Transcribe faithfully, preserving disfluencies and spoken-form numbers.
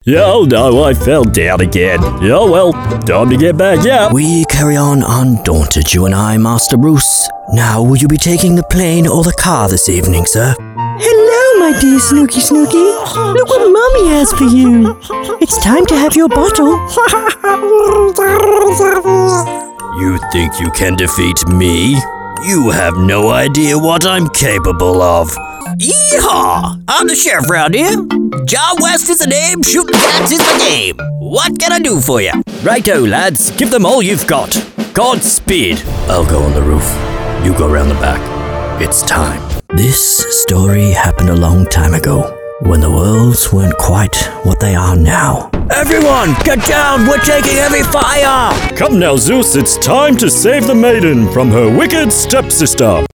Oh no, I fell down again. Oh well, time to get back up. We carry on undaunted, you and I, Master Bruce. Now, will you be taking the plane or the car this evening, sir? Hello, my dear Snooky Snooky. Look what Mommy has for you. It's time to have your bottle. You think you can defeat me? You have no idea what I'm capable of. Yeehaw! I'm the sheriff around here. John West is the name, shooting cats is the game. What can I do for you? Righto, lads, give them all you've got. Godspeed. I'll go on the roof. You go around the back. It's time. This story happened a long time ago, when the worlds weren't quite what they are now. Everyone, get down! We're taking heavy fire! Come now, Zeus, it's time to save the maiden from her wicked stepsister.